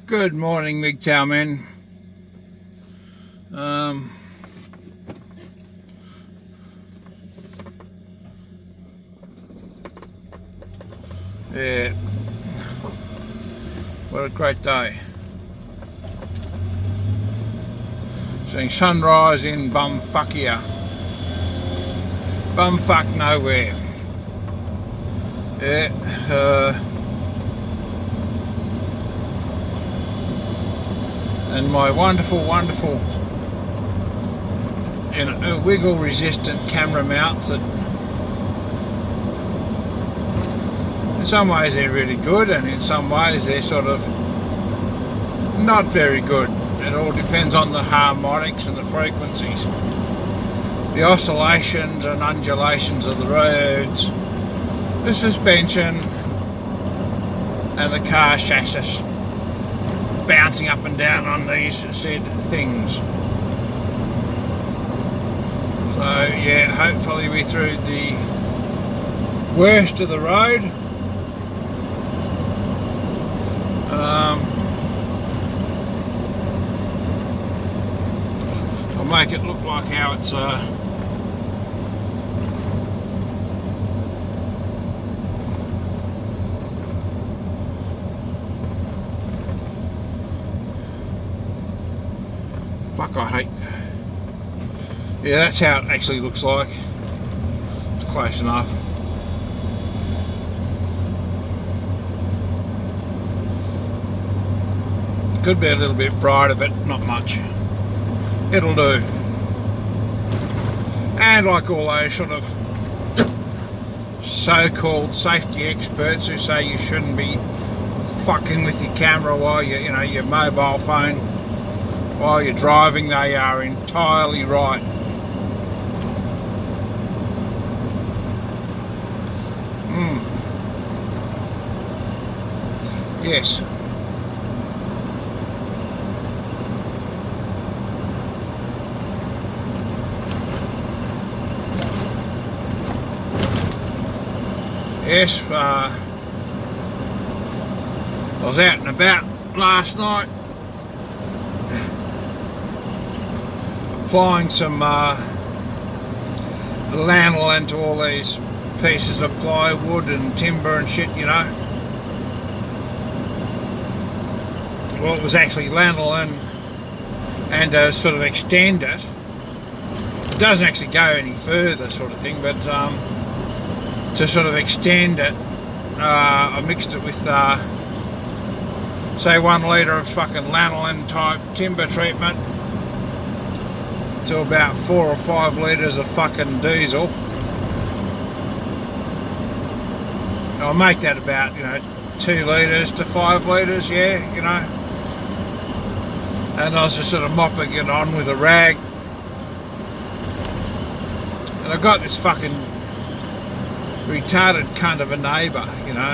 Good morning, MGTOW men. Yeah, what a great day. Seeing sunrise in bumfuckia. Bumfuck nowhere. Yeah, and my wonderful, wiggle resistant camera mounts that in some ways they're really good and in some ways they're sort of not very good. It all depends on the harmonics and the frequencies, the oscillations and undulations of the roads, the suspension and the car chassis bouncing up and down on these said things. So yeah, hopefully we're through the worst of the road. I'll make it look like how it's fuck, I hate. Yeah, that's how it actually looks like. It's close enough. Could be a little bit brighter, but not much. It'll do. And like all those sort of so-called safety experts who say you shouldn't be fucking with your camera while your mobile phone while you're driving, they are entirely right. Yes. Yes, I was out and about last night applying some lanolin to all these pieces of plywood and timber and shit, you know. Well, it was actually lanolin and sort of extend it. It doesn't actually go any further sort of thing, but to sort of extend it, I mixed it with say 1 litre of fucking lanolin type timber treatment to about 4 or 5 litres of fucking diesel. I'll make that about 2 litres to 5 litres, yeah, and I was just sort of mopping it on with a rag, and I got this fucking retarded cunt of a neighbour,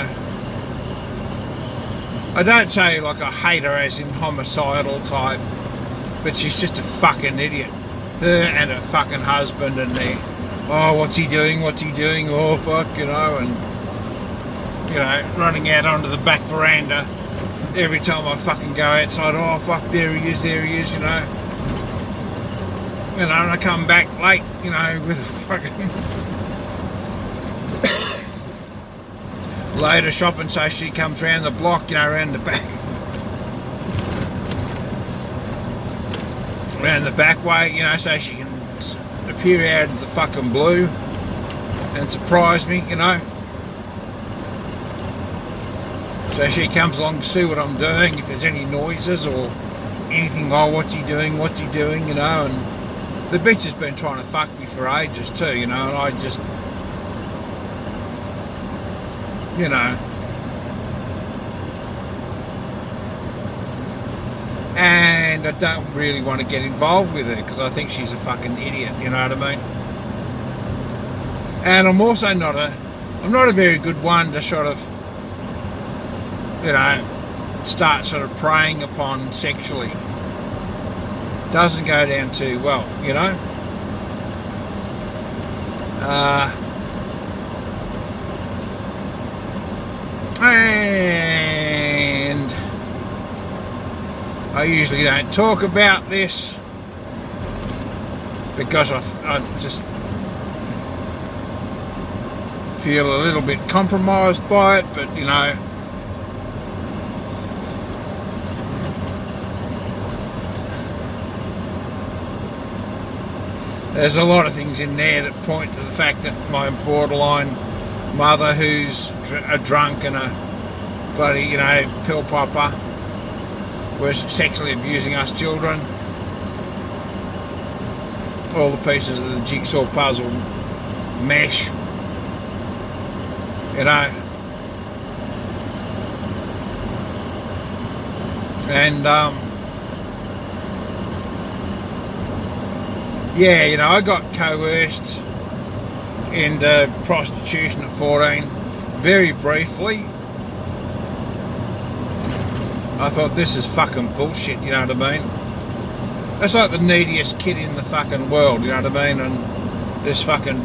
I don't say like I hate her as in homicidal type, but she's just a fucking idiot. Her and her fucking husband and they, oh, what's he doing, oh fuck, and running out onto the back veranda every time I fucking go outside. Oh fuck, there he is, and I come back late, with a fucking load of shopping, so she comes round the block, around the back way, so she can appear out of the fucking blue and surprise me, So she comes along to see what I'm doing, if there's any noises or anything. Oh, what's he doing, and the bitch has been trying to fuck me for ages too, and I just, and I don't really want to get involved with her because I think she's a fucking idiot, you know what I mean? And I'm also not a very good one to sort of, start sort of preying upon sexually. Doesn't go down too well, And I usually don't talk about this because I just feel a little bit compromised by it, but you know, there's a lot of things in there that point to the fact that my borderline mother, who's a drunk and a bloody, you know, pill popper, was sexually abusing us children. All the pieces of the jigsaw puzzle mesh, you know. And yeah, you know, I got coerced into prostitution at 14, very briefly. I thought, this is fucking bullshit, you know what I mean? That's like the neediest kid in the fucking world, you know what I mean? And this fucking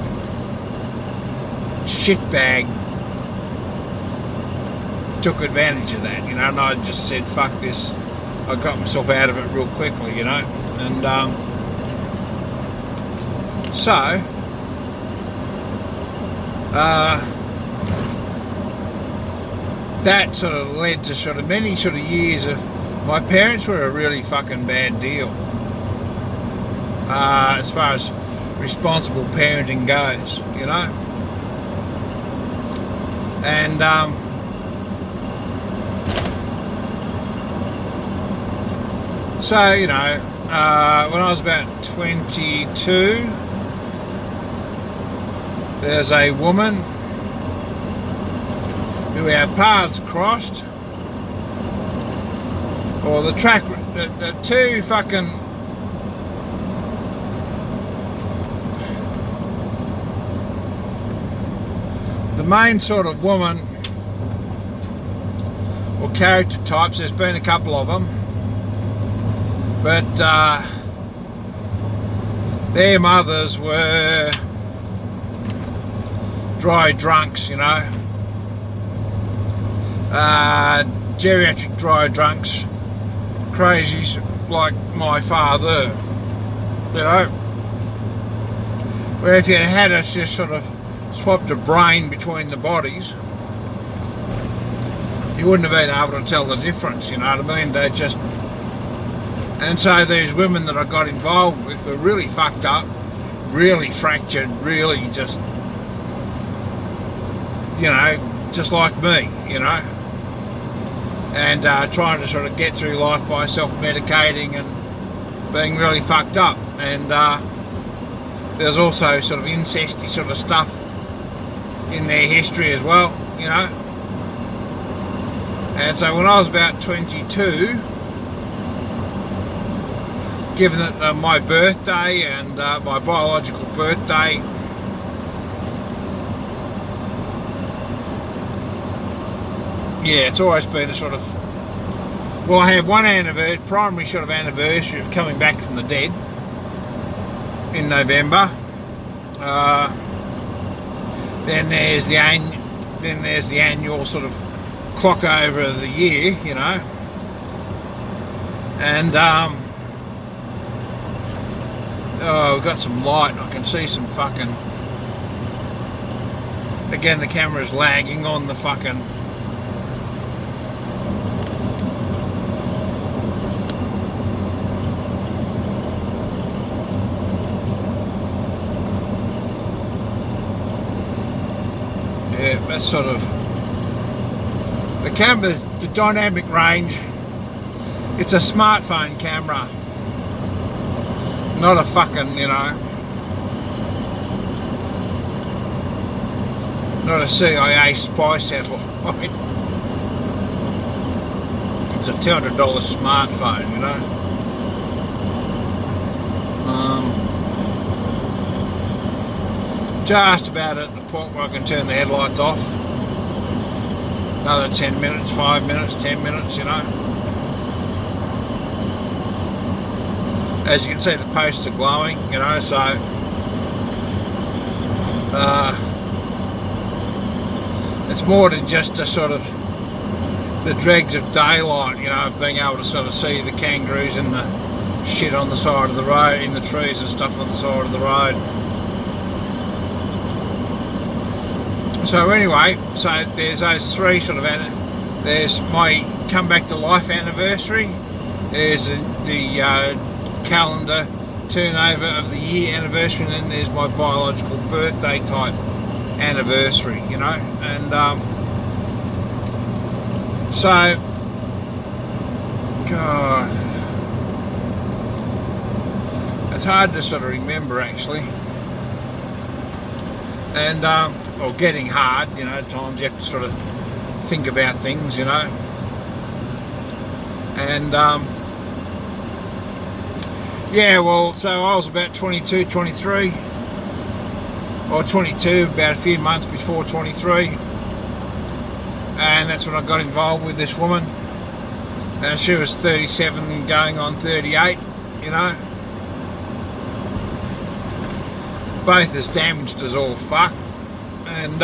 shitbag took advantage of that, you know, and I just said, fuck this. I got myself out of it real quickly, you know. And so that sort of led to sort of many sort of years of, my parents were a really fucking bad deal as far as responsible parenting goes, you know. And so, you know, when I was about 22, there's a woman who our paths crossed, or the two fucking the main sort of woman or character types, there's been a couple of them, but their mothers were dry drunks, you know. Geriatric dry drunks, crazies like my father, you know, where if you had us just sort of swapped a brain between the bodies, you wouldn't have been able to tell the difference, you know what I mean? They just, and so these women that I got involved with were really fucked up, really fractured, really just, you know, just like me, you know. And trying to sort of get through life by self-medicating and being really fucked up. And there's also sort of incesty sort of stuff in their history as well, you know. And so when I was about 22, given that my birthday and my biological birthday yeah, it's always been a sort of, well, I have one primary sort of anniversary of coming back from the dead in November. Then there's the annual sort of clock over of the year, you know. And oh, we've got some light. I can see some fucking. Again, the camera's lagging on the fucking. Yeah, that's sort of the camera's the dynamic range. It's a smartphone camera, not a fucking, you know, not a CIA spy satellite. It's a $200 smartphone, you know. Just about at the point where I can turn the headlights off. Another 10 minutes, 5 minutes, 10 minutes, you know. As you can see, the posts are glowing, you know, so it's more than just a sort of the dregs of daylight, you know, of being able to sort of see the kangaroos and the shit on the side of the road, in the trees and stuff on the side of the road. So anyway, so there's those three sort of, there's my come back to life anniversary, there's the calendar turnover of the year anniversary, and then there's my biological birthday type anniversary, you know. And so, God, it's hard to sort of remember actually, and well, getting hard, you know. At times you have to sort of think about things, you know. And yeah, well, so I was about 22, 23, or 22, about a few months before 23, and that's when I got involved with this woman. And she was 37 going on 38, you know. Both as damaged as all fuck. And,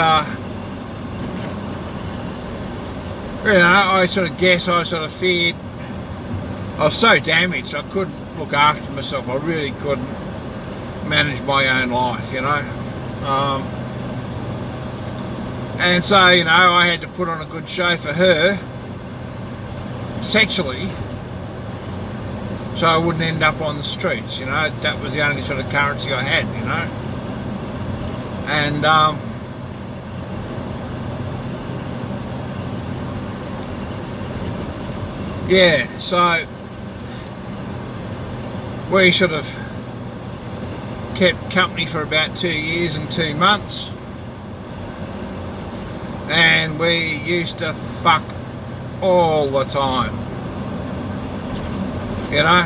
you know, I sort of feared, I was so damaged I couldn't look after myself. I really couldn't manage my own life, you know. And so, you know, I had to put on a good show for her, sexually, so I wouldn't end up on the streets, you know. That was the only sort of currency I had, you know. And yeah, so we sort of kept company for about 2 years and 2 months, and we used to fuck all the time, you know.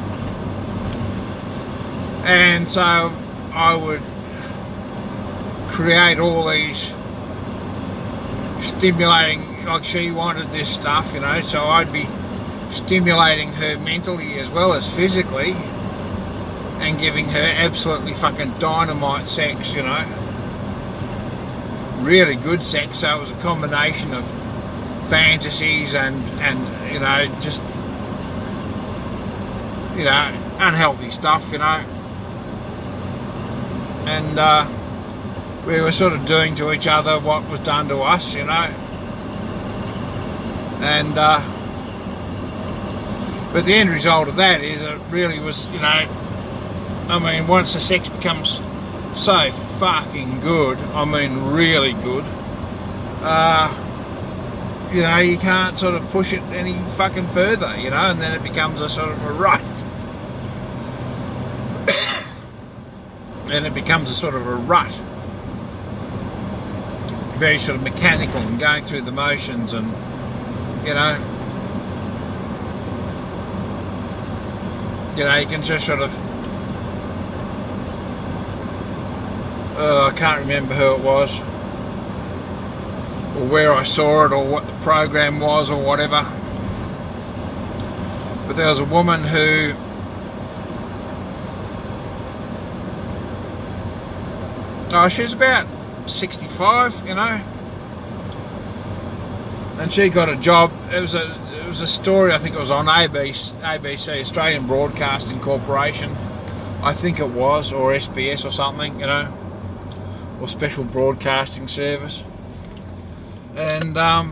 And so I would create all these stimulating, like she wanted this stuff, you know, so I'd be stimulating her mentally as well as physically and giving her absolutely fucking dynamite sex, you know. Really good sex, so it was a combination of fantasies and you know, just, you know, unhealthy stuff, you know. And we were sort of doing to each other what was done to us, you know. And but the end result of that is it really was, you know, I mean, once the sex becomes so fucking good, I mean really good, you know, you can't sort of push it any fucking further, you know, and then it becomes a sort of a rut. And it becomes a sort of a rut. Very sort of mechanical and going through the motions, and, you know, you can just sort of, I can't remember who it was, or where I saw it, or what the program was, or whatever. But there was a woman who she was about 65, you know, and she got a job. It was a story, I think it was on ABC, Australian Broadcasting Corporation, I think it was, or SBS or something, you know, or Special Broadcasting Service. And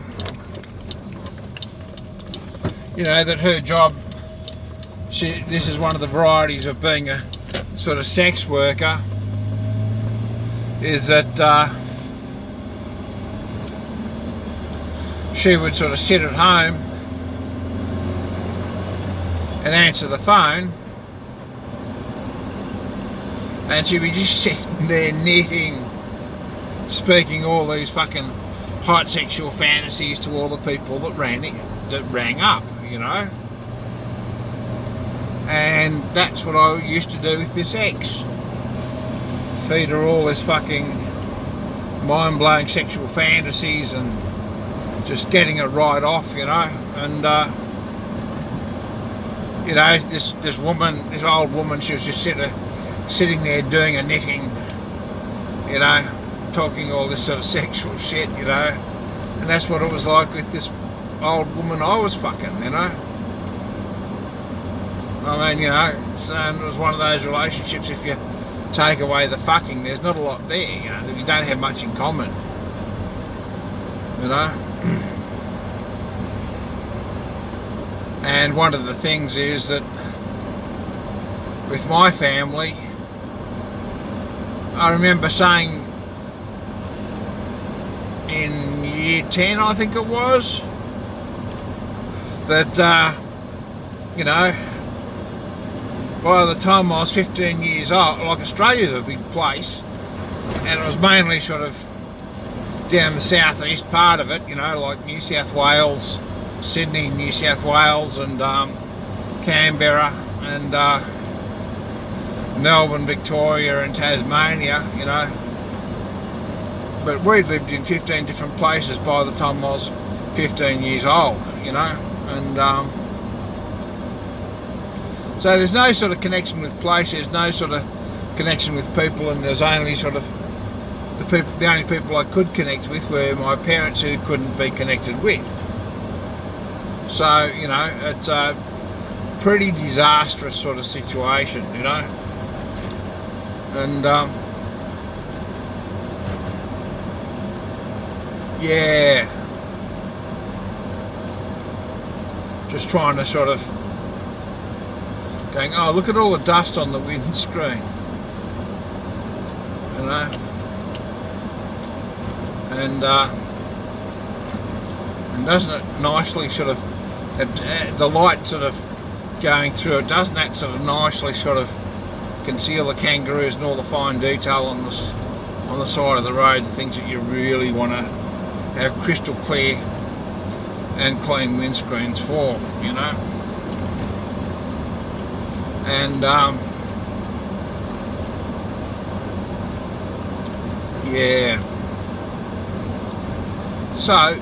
you know, that her job, this is one of the varieties of being a sort of sex worker, is that she would sort of sit at home and answer the phone, and she'd be just sitting there knitting, speaking all these fucking hot sexual fantasies to all the people that rang up, you know. And that's what I used to do with this ex. Feed her all this fucking mind-blowing sexual fantasies and just getting it right off, you know. And you know, this woman, this old woman, she was just sitting there doing her knitting, you know, talking all this sort of sexual shit, you know. And that's what it was like with this old woman I was fucking, you know. I mean, you know, so it was one of those relationships, if you take away the fucking, there's not a lot there, you know, you don't have much in common, you know. And one of the things is that with my family, I remember saying in year 10, I think it was, that, you know, by the time I was 15 years old, like, Australia's a big place, and it was mainly sort of down the southeast part of it, you know, like New South Wales, Sydney, New South Wales, and Canberra, and Melbourne, Victoria, and Tasmania, you know. But we lived in 15 different places by the time I was 15 years old, you know, and so there's no sort of connection with places, no sort of connection with people, and there's only sort of the only people I could connect with were my parents, who couldn't be connected with. So, you know, it's a pretty disastrous sort of situation, you know. And yeah, just trying to sort of going, oh, look at all the dust on the windscreen, you know. And doesn't it nicely sort of, the light sort of going through it, doesn't that sort of nicely sort of conceal the kangaroos and all the fine detail on the side of the road, the things that you really want to have crystal clear and clean windscreens for, you know. And yeah, so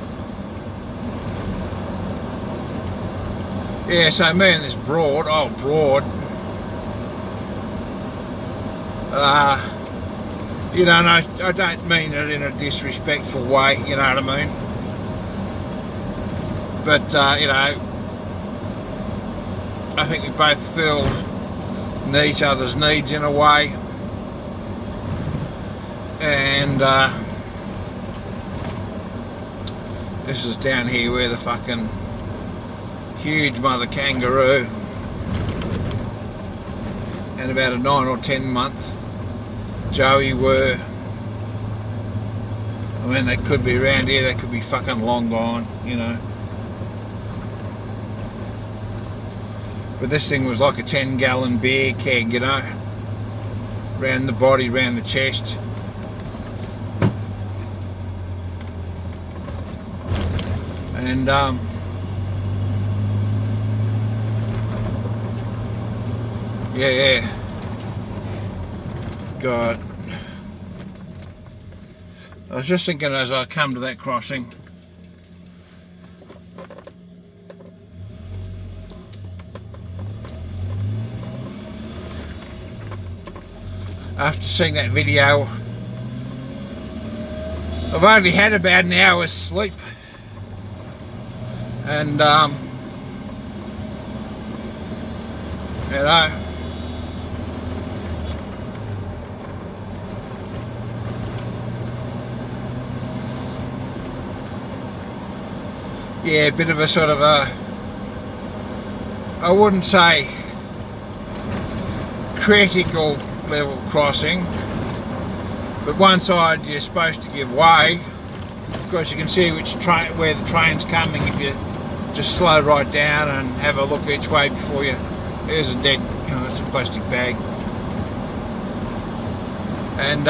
yeah, so me and this broad, you know, and I don't mean it in a disrespectful way, you know what I mean? But, you know, I think we both feel each other's needs in a way. And this is down here where the fucking huge mother kangaroo and about a 9 or 10 month Joey were. I mean, they could be around here, they could be fucking long gone, you know. But this thing was like a 10-gallon beer keg, you know. Round the body, round the chest. And yeah. God. I was just thinking as I come to that crossing, after seeing that video, I've only had about an hour's sleep, and you know, yeah, a bit of a sort of a, I wouldn't say critical level crossing, but one side you're supposed to give way. Of course, you can see where the train's coming if you just slow right down and have a look each way before you. There's a dead, you know, it's a plastic bag. And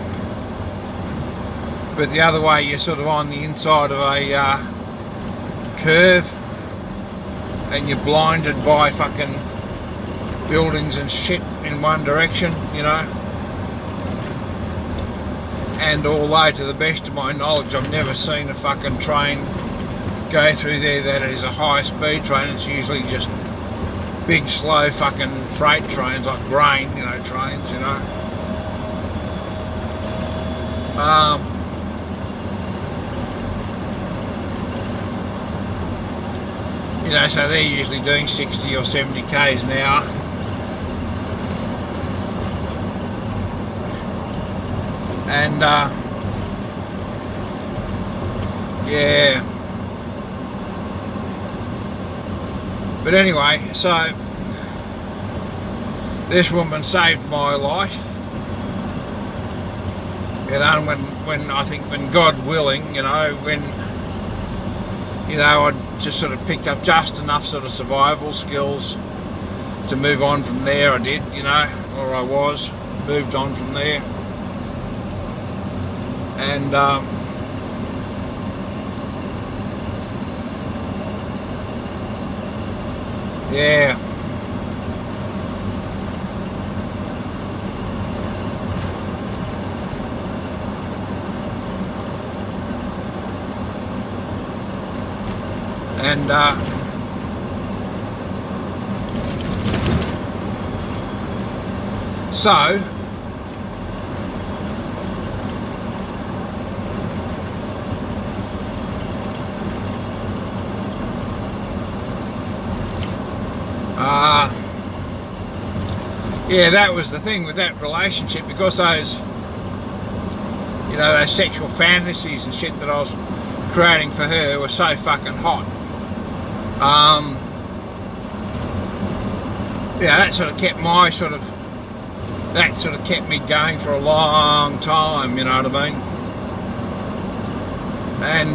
but the other way you're sort of on the inside of a curve, and you're blinded by fucking buildings and shit in one direction, you know. And although, to the best of my knowledge, I've never seen a fucking train go through there that is a high speed train. It's usually just big slow fucking freight trains, like grain, you know, trains, you know. You know, so they're usually doing 60 or 70 k's an hour. And yeah. But anyway, so this woman saved my life. You know, when I think, when God willing, you know, when, you know, I just sort of picked up just enough sort of survival skills to move on from there. I did, you know, or I was, moved on from there. And yeah. And so yeah, that was the thing with that relationship, because those, you know, those sexual fantasies and shit that I was creating for her were so fucking hot. Yeah, that sort of kept my sort of, that sort of kept me going for a long time, you know what I mean? And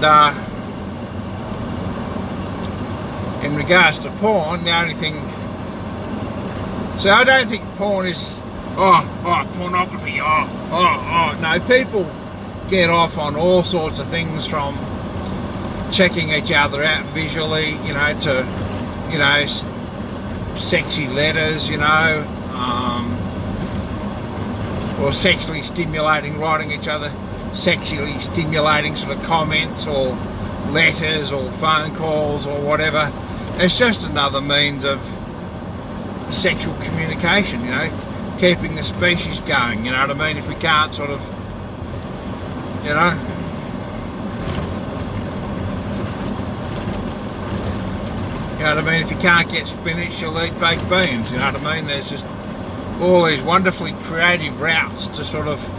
in regards to porn, the only thing, so I don't think porn is, pornography, no, people get off on all sorts of things, from checking each other out visually, you know, to, you know, sexy letters, you know, or sexually stimulating, writing each other sexually stimulating sort of comments or letters or phone calls or whatever. It's just another means of sexual communication, you know, keeping the species going, you know what I mean? If we can't sort of, you know, you know what I mean? If you can't get spinach, you'll eat baked beans, you know what I mean? There's just all these wonderfully creative routes to sort of,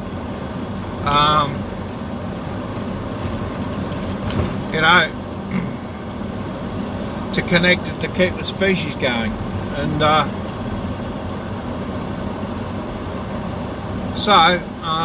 you know, to connect it, to keep the species going. And so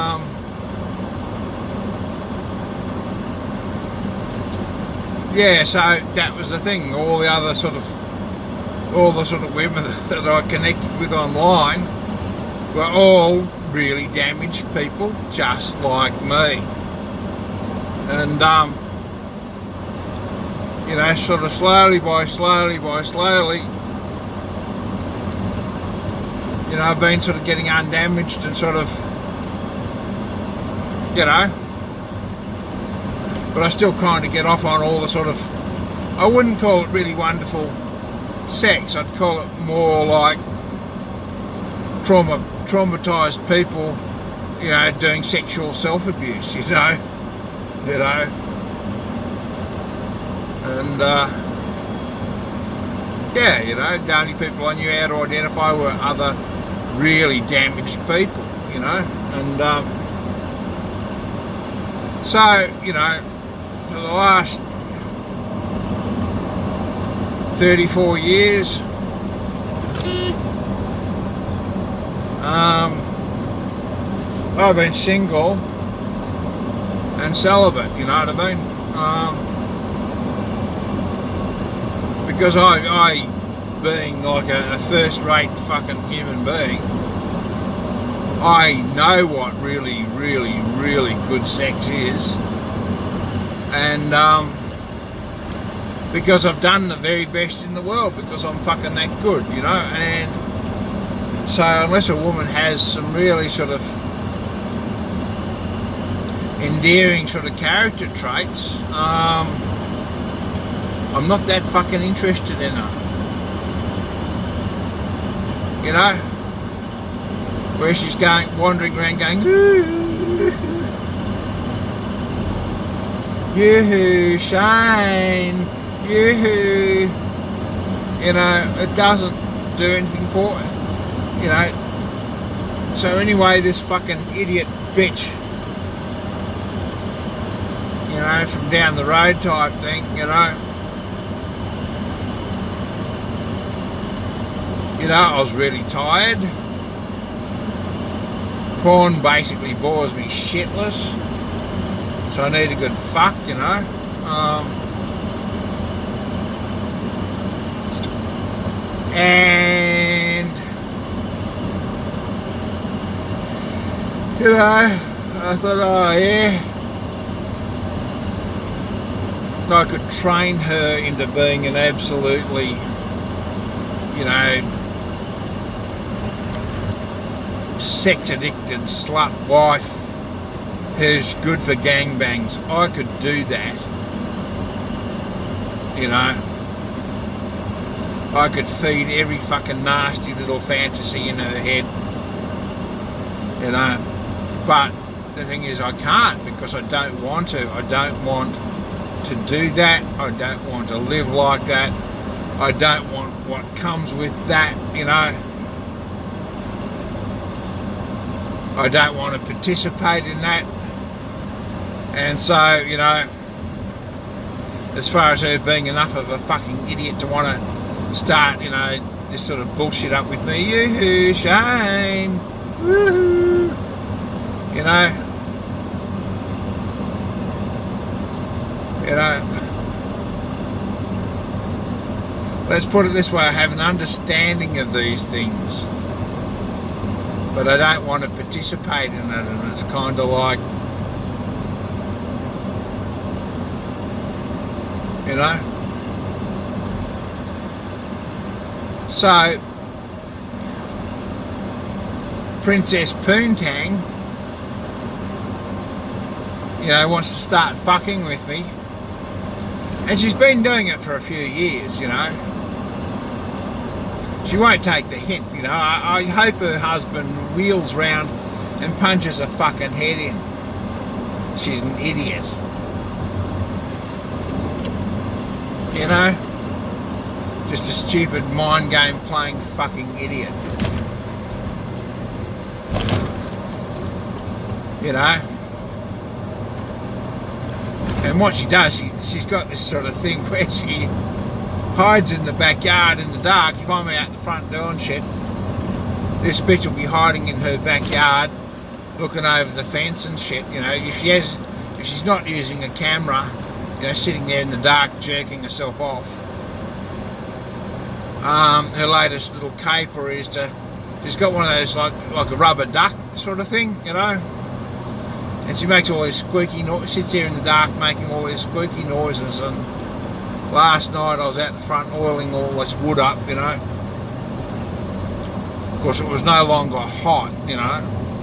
yeah, so that was the thing. All the sort of women that I connected with online were all really damaged people, just like me. And you know, sort of slowly, you know, I've been sort of getting undamaged and sort of, you know, but I still kind of get off on all the sort of, I wouldn't call it really wonderful sex, I'd call it more like traumatised people, you know, doing sexual self-abuse, you know, and yeah, you know, the only people I knew how to identify were other really damaged people, you know, and so, you know, for the last 34 years, I've been single and celibate, you know what I mean? Because I being like a first-rate fucking human being, I know what really, really, really good sex is, and because I've done the very best in the world, because I'm fucking that good, you know. And so unless a woman has some really sort of endearing sort of character traits, I'm not that fucking interested in her, you know, where she's going, wandering around going, yoo-hoo, Shane, yoo-hoo, You know, it doesn't do anything for it. You know. So anyway, this fucking idiot bitch, you know, from down the road type thing, you know. You know, I was really tired. Porn basically bores me shitless. So I need a good fuck, you know. And, you know, I thought, oh yeah, if I could train her into being an absolutely, you know, sex addicted slut wife who's good for gangbangs, I could do that. You know, I could feed every fucking nasty little fantasy in her head. You know, but the thing is I can't, because I don't want to. I don't want to do that. I don't want to live like that. I don't want what comes with that, you know. I don't want to participate in that. And so, you know, as far as her being enough of a fucking idiot to want to start, you know, this sort of bullshit up with me, yoo-hoo, Shane, woo-hoo, you know, let's put it this way, I have an understanding of these things, but I don't want to participate in it, and it's kind of like, you know. So, Princess Poontang, you know, wants to start fucking with me, and she's been doing it for a few years, you know. She won't take the hint, you know. I hope her husband wheels round and punches her fucking head in. She's an idiot. You know? Just a stupid mind game playing fucking idiot. You know? And what she does, she's got this sort of thing where she hides in the backyard in the dark. If I'm out the front doing shit, this bitch will be hiding in her backyard, looking over the fence and shit. You know, if she's not using a camera, you know, sitting there in the dark jerking herself off. Her latest little caper is she's got one of those like a rubber duck sort of thing, you know. And she makes all these squeaky noises, sits there in the dark making all these squeaky noises. And last night I was out the front oiling all this wood up, you know. Of course it was no longer hot, you know.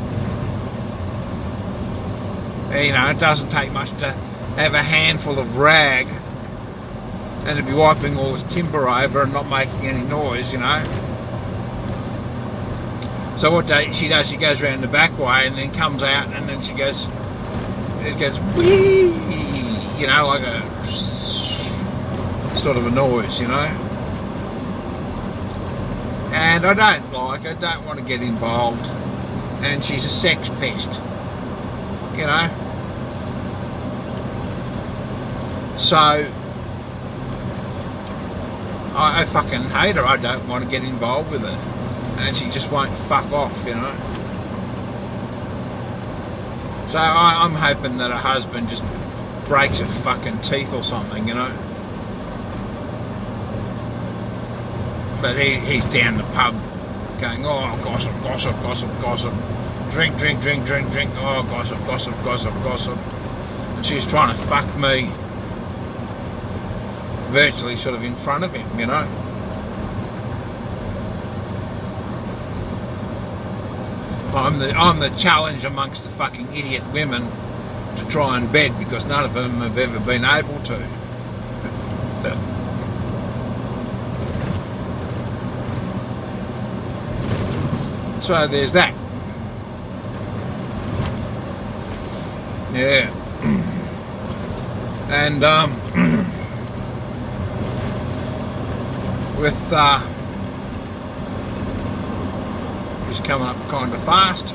And, you know, it doesn't take much to have a handful of rag and to be wiping all this timber over and not making any noise, you know. So what she does, she goes around the back way and then comes out, and then she goes wee, you know, like a sort of a noise, you know. And I don't want to get involved. And she's a sex pest, you know. So I fucking hate her. I don't want to get involved with her. And she just won't fuck off, you know. So I'm hoping that her husband just breaks her fucking teeth or something, you know. But he's down the pub going, oh, gossip, gossip, gossip, gossip. Drink, drink, drink, drink, drink. Oh, gossip, gossip, gossip, gossip. And she's trying to fuck me virtually sort of in front of him, you know. I'm the challenge amongst the fucking idiot women to try and bed, because none of them have ever been able to. So there's that. Yeah. And with he's coming up kind of fast.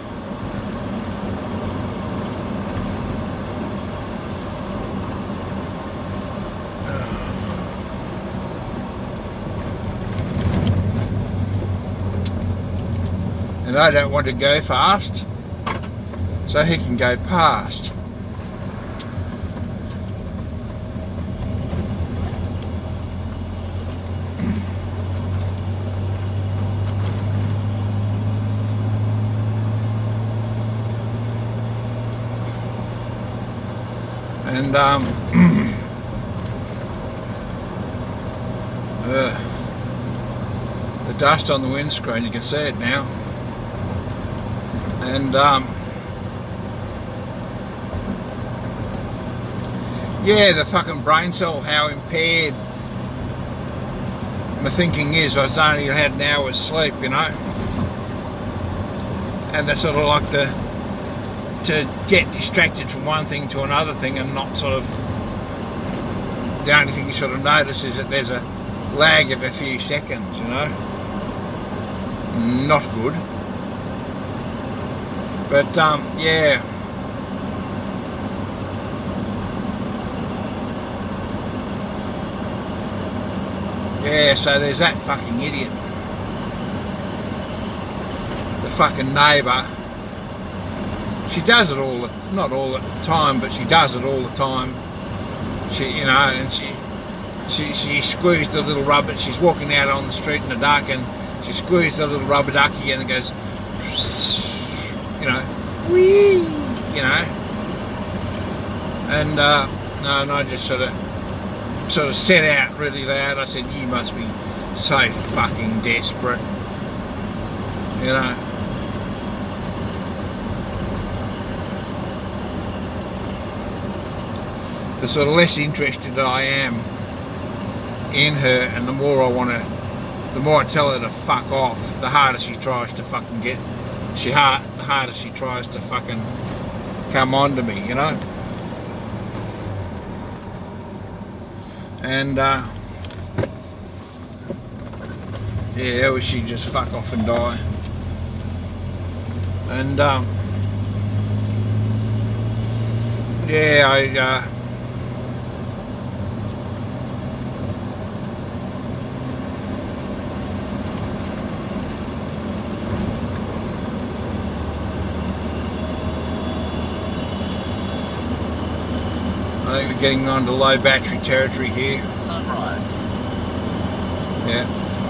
And I don't want to go fast, so he can go past. And the dust on the windscreen, you can see it now. And yeah, the fucking brain cell, how impaired my thinking is. I only had an hour's sleep, you know, and that's sort of like to get distracted from one thing to another thing, and not sort of, the only thing you sort of notice is that there's a lag of a few seconds, you know. Not good. But yeah. Yeah, so there's that fucking idiot. The fucking neighbour. She does it all, not all at the time, but she does it all the time. She, you know, and she squeezed a little rubber. She's walking out on the street in the dark, and she squeezed a little rubber ducky, and it goes, you know, wee, you know. And no, and I just sort of set out really loud. I said, "You must be so fucking desperate," you know. The sort of less interested I am in her, and the more I tell her to fuck off, the harder she tries to fucking get. The harder she tries to fucking come on to me, you know. And yeah, or she just fuck off and die. And yeah, I think we're getting on to low battery territory here. Sunrise. Yeah.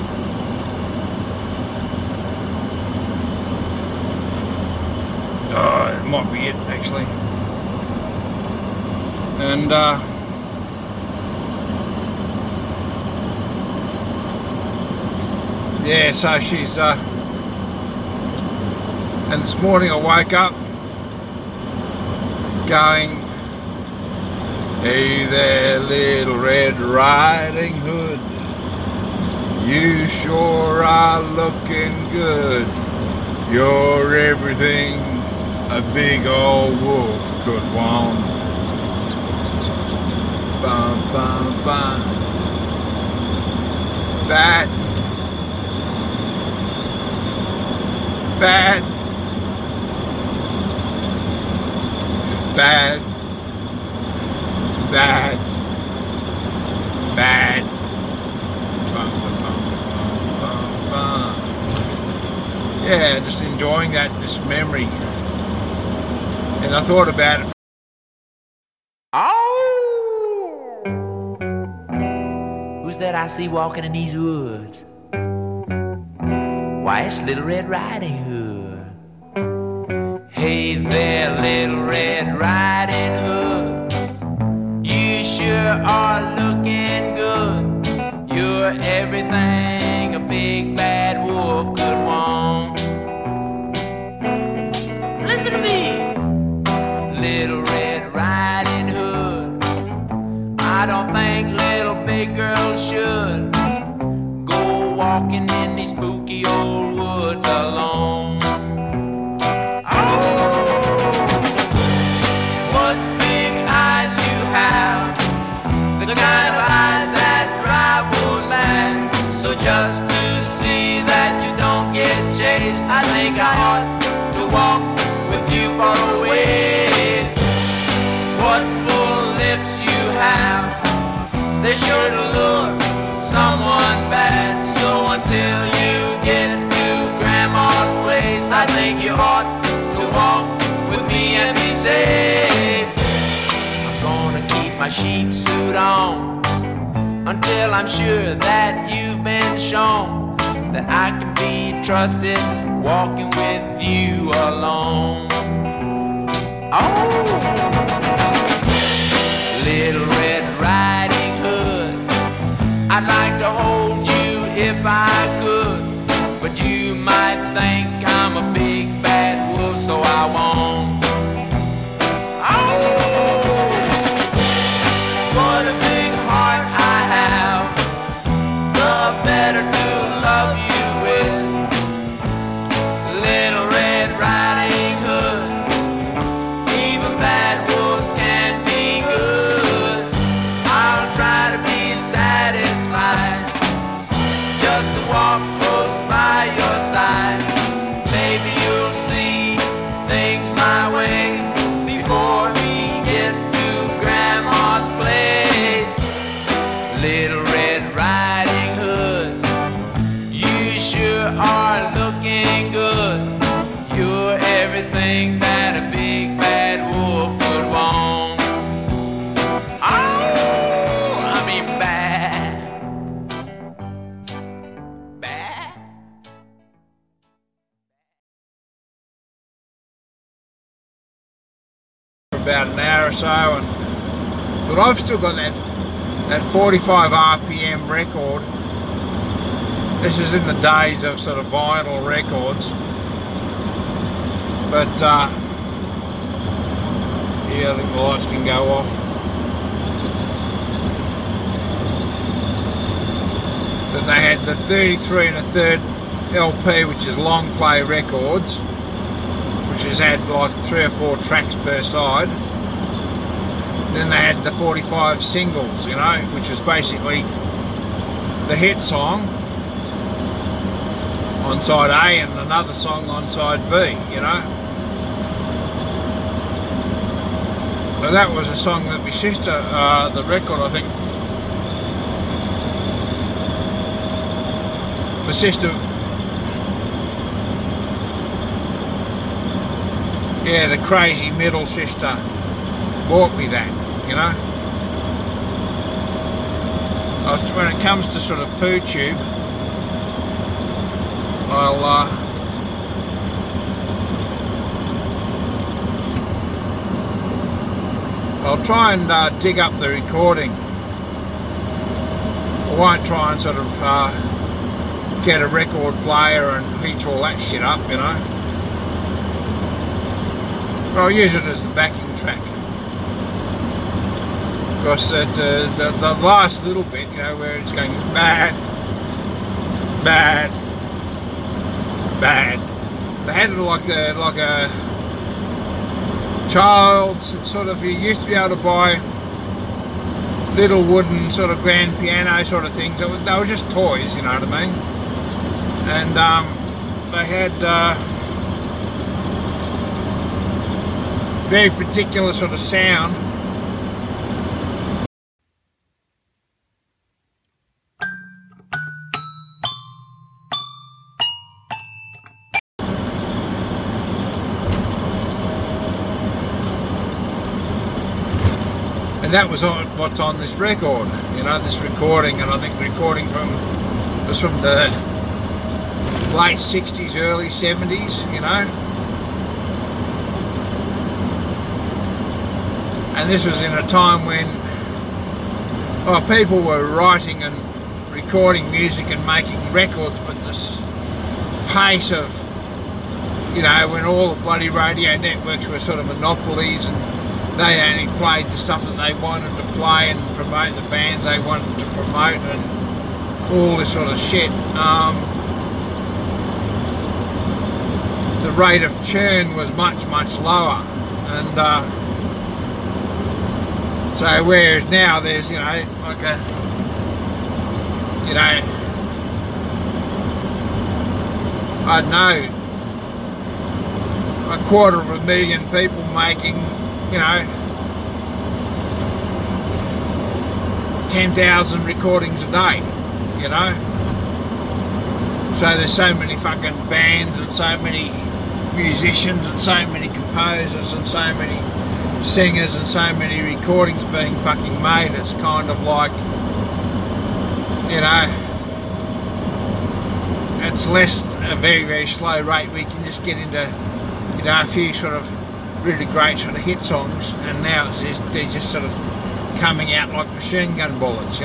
Oh, it might be it actually. And yeah, so she's and this morning I woke up going, "Hey there, Little Red Riding Hood, you sure are looking good. You're everything a big old wolf could want." Bum, bum, bum. Bad. Bad. Bad. Bad. Bad. Bum, bum, bum, bum. Yeah, just enjoying this memory. And I thought about it. Who's that I see walking in these woods? Why, it's Little Red Riding Hood. Hey there, Little Red Riding Hood, you sure are looking good. You're everything a big bad wolf could want. Listen to me, Little Red Riding Hood. I don't think little big girls should go walking in these spooky old woods alone. Oh, what big eyes you have, the kind of eyes that drive wolves mad. think I ought to walk with you for a ways. What full lips you have, they sure to look someone bad. So until you get to Grandma's place, I think you ought to walk with me and be safe. I'm gonna keep my sheep suit on until I'm sure that you've been shown that I can be trusted walking with you alone. Oh, Little Red Riding Hood, I'd like to hold you if I could, but you might think I'm a big bad wolf, so I won't. Oh, what a big heart I have, the better to love you with. Little Red Riding Hood, even bad wolves can be good. I'll try to be satisfied just to walk close by your side. Maybe you'll see things my way before we get to Grandma's place. Little Red Riding Hood, you sure are looking good. You're everything that a big bad wolf would want. Oh, I mean bad. Bad. For about an hour or so, but I've still got that 45 RPM record. This is in the days of sort of vinyl records, but yeah, I think the lights can go off. Then they had the 33 1/3 LP, which is long play records, which has had like 3 or 4 tracks per side. Then they had the 45 singles, you know, which is basically the hit song on side A and another song on side B, you know. But that was a song that my sister, the record, I think, my sister, yeah, the crazy middle sister bought me that, you know. When it comes to sort of Poo Tube, I'll try and dig up the recording. I won't try and sort of get a record player and hitch all that shit up, you know. But I'll use it as the backing track. Because the last little bit, you know, where it's going bad, bad, bad. They had it like a child's sort of. You used to be able to buy little wooden sort of grand piano sort of things. They were just toys, you know what I mean? And they had very particular sort of sound. And that was what's on this record, you know, this recording, and I think the recording was from the late 60s, early 70s, you know. And this was in a time when people were writing and recording music and making records with this pace of, you know, when all the bloody radio networks were sort of monopolies and they only played the stuff that they wanted to play and promote the bands they wanted to promote and all this sort of shit. The rate of churn was much, much lower. And so whereas now there's, you know, like a, you know, I don't know, 250,000 people making, 10,000 recordings a day, So there's so many fucking bands and so many musicians and so many composers and so many singers and so many recordings being fucking made. It's kind of like, it's less a very, very slow rate. We can just get into, a few sort of really great sort of hit songs, and now they're just sort of coming out like machine gun bullets,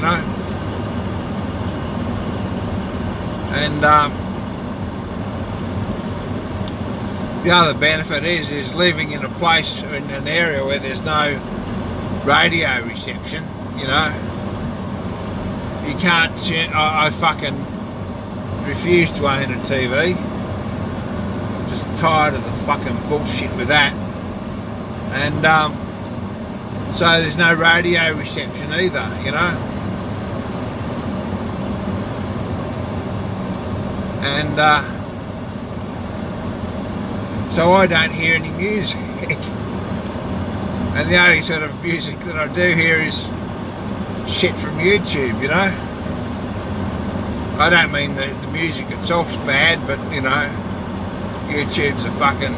And the other benefit is living in a place, in an area where there's no radio reception, You can't, I fucking refuse to own a TV. Just tired of the fucking bullshit with that. And so there's no radio reception either, And so I don't hear any music. And the only sort of music that I do hear is shit from YouTube, I don't mean that the music itself's bad, but, YouTube's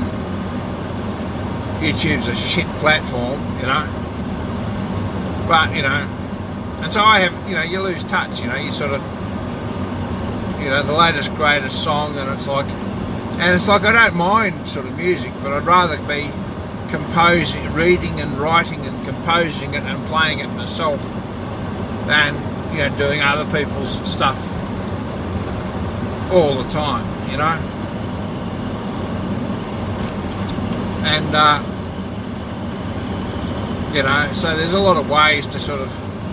a shit platform, But, and so I have, you lose touch, you sort of, the latest, greatest song, and it's like I don't mind sort of music, but I'd rather be composing, reading and writing and composing it and playing it myself than, doing other people's stuff all the time, And, so there's a lot of ways to sort of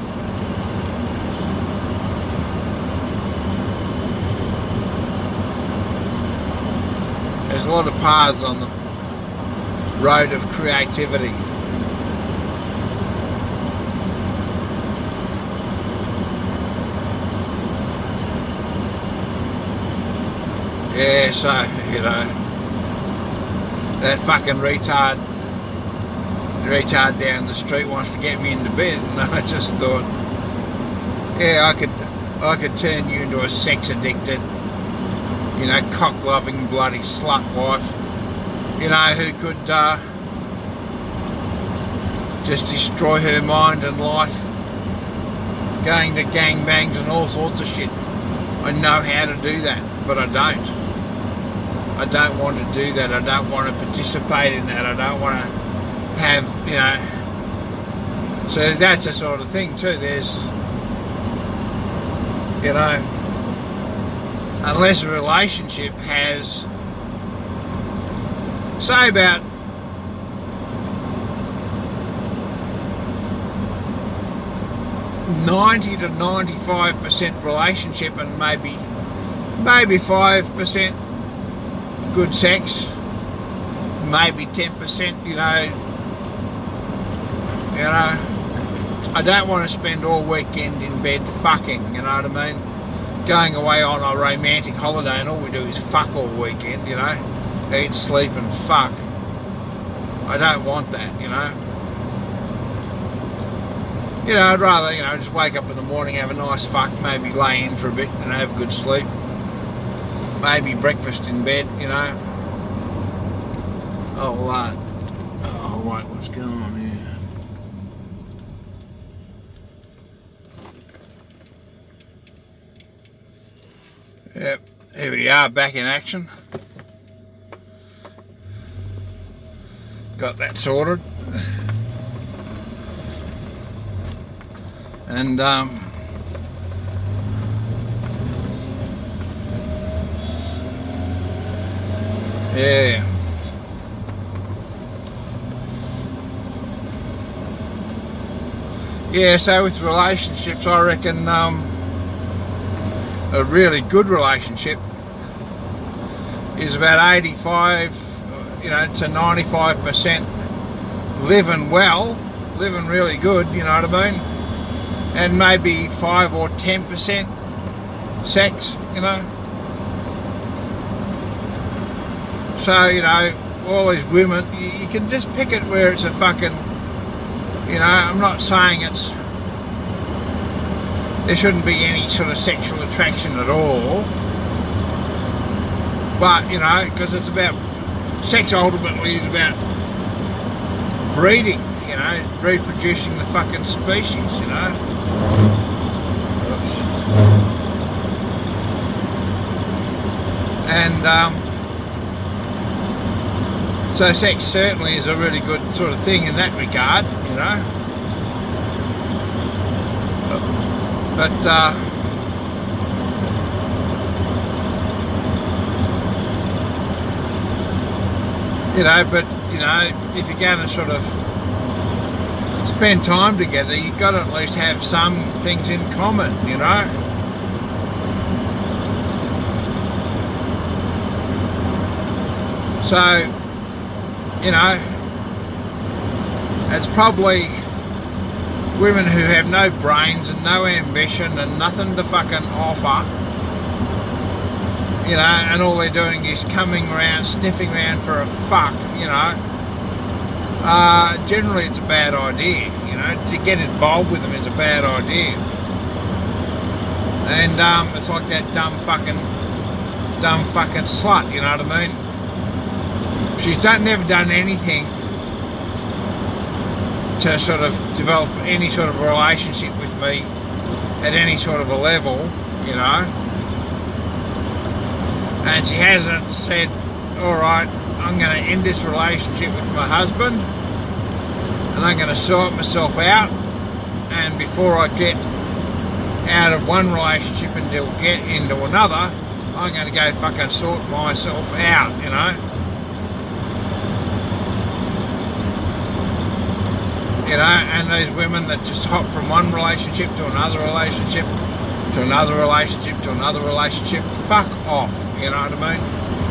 there's a lot of paths on the road of creativity. Yeah, so, that fucking retard down the street wants to get me into bed, and I just thought, yeah, I could turn you into a sex-addicted, cock-loving bloody slut wife, who could just destroy her mind and life, going to gangbangs and all sorts of shit. I know how to do that, but I don't. I don't want to do that. I don't want to participate in that. I don't want to have, So that's the sort of thing too. There's, unless a relationship has, say about 90 to 95% relationship and maybe 5% good sex, maybe 10%, I don't want to spend all weekend in bed fucking, you know what I mean? Going away on a romantic holiday and all we do is fuck all weekend, eat, sleep and fuck. I don't want that, I'd rather, just wake up in the morning, have a nice fuck, maybe lay in for a bit and have a good sleep. Maybe breakfast in bed, Oh, wait, what's going on here? Yep, here we are, back in action. Got that sorted. And, yeah. Yeah, so with relationships, I reckon a really good relationship is about 85, to 95% living well, living really good, you know what I mean? And maybe 5 or 10% sex, So, all these women, you can just pick it where it's a fucking, you know, I'm not saying there shouldn't be any sort of sexual attraction at all, but, you know, because it's about, sex ultimately is about breeding, you know, reproducing the fucking species, you know. Oops. And so sex certainly is a really good sort of thing in that regard, you know. But you know, if you're going to sort of spend time together, you've got to at least have some things in common, you know. So, you know, it's probably women who have no brains and no ambition and nothing to fucking offer, you know, and all they're doing is coming around, sniffing around for a fuck, you know. Generally it's a bad idea, you know. To get involved with them is a bad idea. And it's like that dumb fucking slut, you know what I mean? She's never done anything to sort of develop any sort of relationship with me at any sort of a level, you know. And she hasn't said, alright, I'm going to end this relationship with my husband and I'm going to sort myself out, and before I get out of one relationship and get into another, I'm going to go fucking sort myself out, you know. You know, and these women that just hop from one relationship to another relationship to another relationship to another relationship, fuck off, you know what I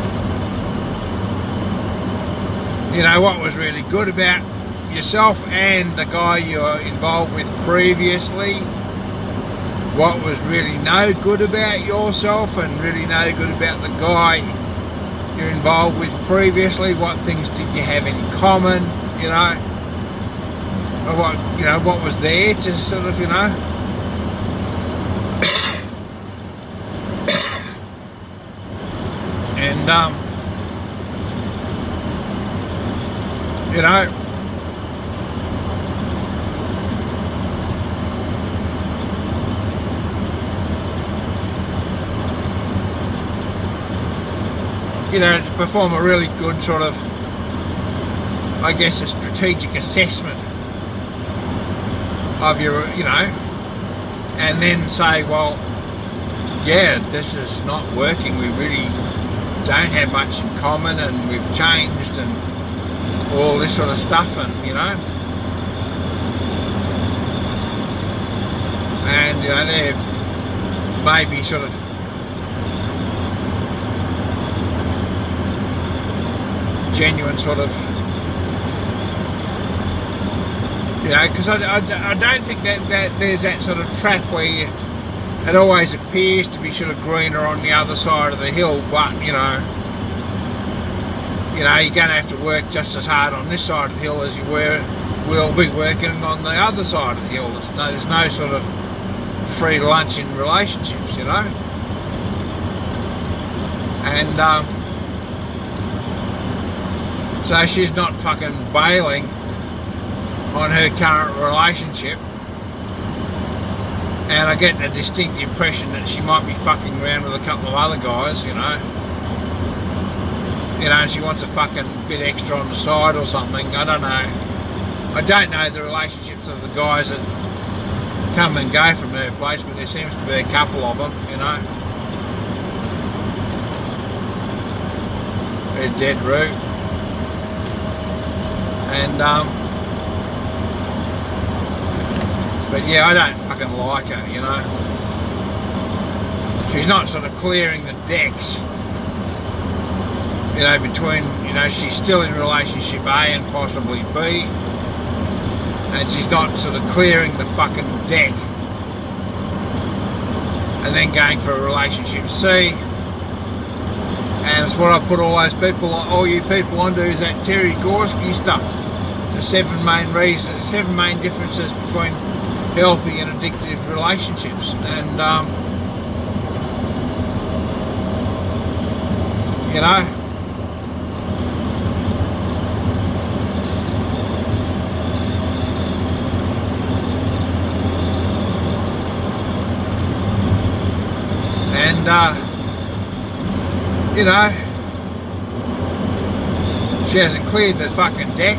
mean? You know, what was really good about yourself and the guy you were involved with previously, what was really no good about yourself and really no good about the guy you're involved with previously, what things did you have in common, you know? Or what was there to sort of, you know, and you know, to perform a really good sort of, I guess, a strategic assessment of your, you know, and then say, well, yeah, this is not working, we really don't have much in common and we've changed and all this sort of stuff, and, you know, and, you know, there may be sort of genuine sort of, you know, because I don't think that there's that sort of trap where it always appears to be sort of greener on the other side of the hill, but, you know, you're going to have to work just as hard on this side of the hill as you will be working on the other side of the hill. There's no sort of free lunch in relationships, you know. And so she's not fucking bailing on her current relationship, and I get the distinct impression that she might be fucking around with a couple of other guys, you know, and she wants a fucking bit extra on the side or something. I don't know the relationships of the guys that come and go from her place, but there seems to be a couple of them, you know. They're dead rude. And but yeah, I don't fucking like her, you know. She's not sort of clearing the decks, you know, between, you know, she's still in relationship A and possibly B, and she's not sort of clearing the fucking deck and then going for a relationship C, and And it's what I put all you people onto, is that Terry Gorski stuff. The seven main differences between healthy and addictive relationships. And, you know, you know, she hasn't cleared the fucking deck.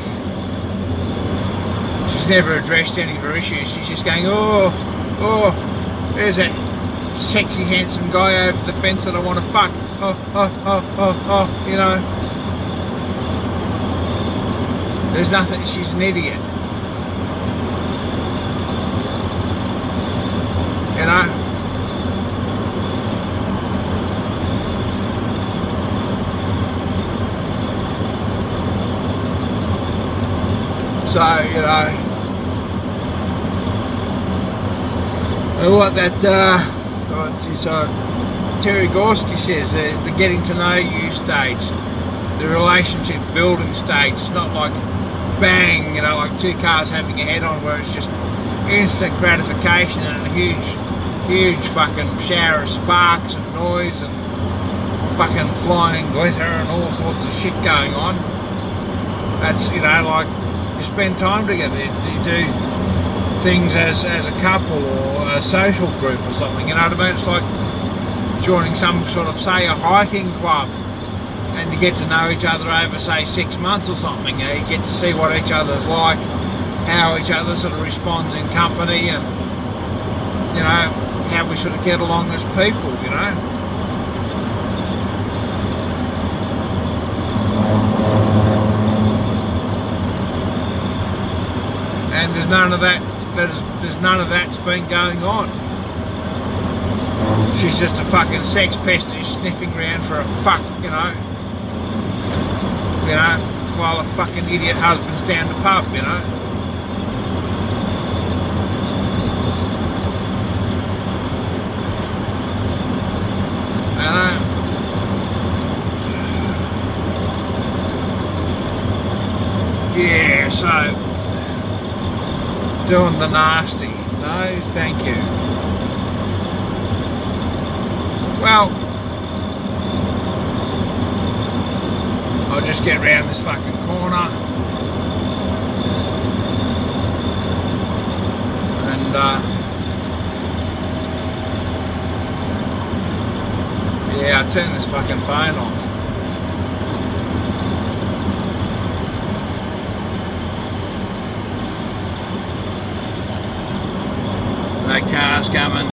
She's never addressed any of her issues. She's just going, there's that sexy, handsome guy over the fence that I want to fuck. You know. There's nothing, she's an idiot. You know. So, you know, what that, Terry Gorski says, the getting to know you stage, the relationship building stage, it's not like bang, you know, like two cars having a head on, where it's just instant gratification and a huge fucking shower of sparks and noise and fucking flying glitter and all sorts of shit going on. That's, you know, like, you spend time together, you do things as a couple or a social group or something, you know what I mean? It's like joining some sort of, say, a hiking club, and you get to know each other over, say, 6 months or something. You know, you get to see what each other's like, how each other sort of responds in company, and, you know, how we sort of get along as people, you know. And there's none of that. There's none of that's been going on. She's just a fucking sex pest who's sniffing around for a fuck, you know. You know, while a fucking idiot husband's down the pub, you know. Yeah, so doing the nasty. No, thank you. Well, I'll just get round this fucking corner and yeah, I'll turn this fucking phone off. No cars coming.